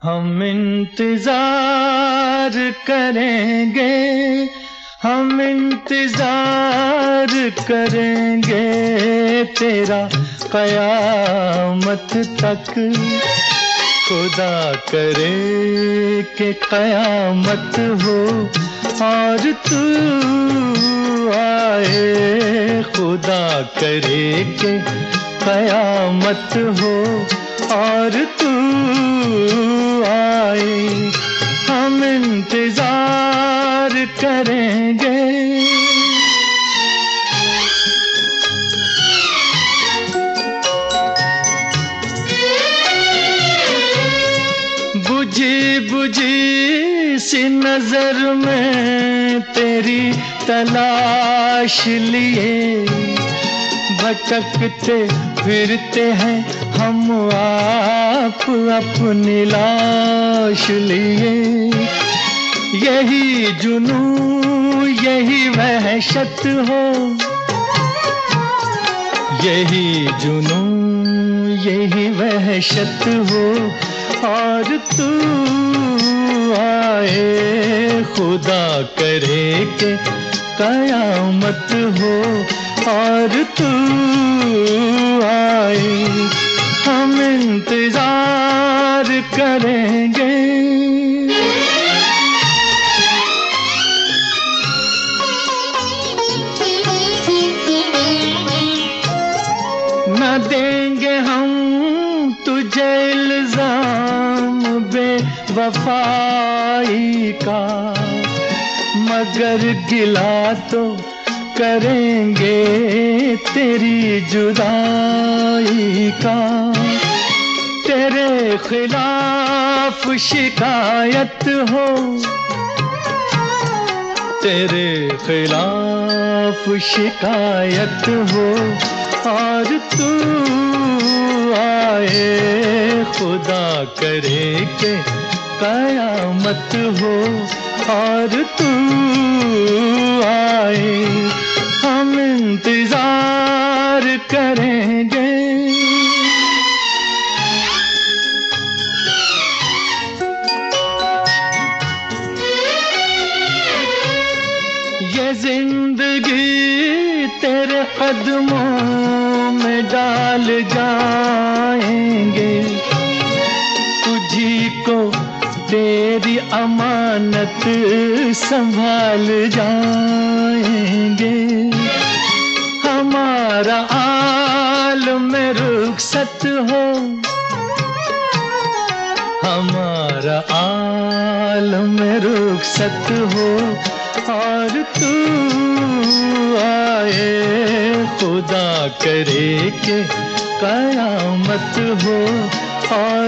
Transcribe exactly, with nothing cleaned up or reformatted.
हम इंतजार करेंगे, हम इंतजार करेंगे तेरा कयामत तक। खुदा करे कि कयामत हो और तू आए, खुदा करे कि कयामत हो और तू आए। हम इंतजार करेंगे। बुझी बुझी सी नजर में तेरी तलाश लिए भटकते फिरते हैं हम आप अपनी लाश लिए। यही जुनू यही वहशत हो, यही जुनू यही वहशत हो और तू आए, खुदा करे कि कयामत हो और तू आए। हम इंतजार करेंगे। न देंगे हम तुझे इल्जाम बेवफाई का, मगर गिला तो करेंगे तेरी जुदाई का। तेरे खिलाफ शिकायत हो, तेरे खिलाफ शिकायत हो और तू आए, खुदा करे कि कयामत हो और तू आए। हम इंतजार करेंगे। ये जिंदगी तेरे कदमों में डाल जाएंगे, तुझी को तेरी अमानत संभाल जाएंगे। हमारा आलम रुखसत हो, हमारा आलम रुखसत हो और तू आए, खुदा करे कि कयामत हो और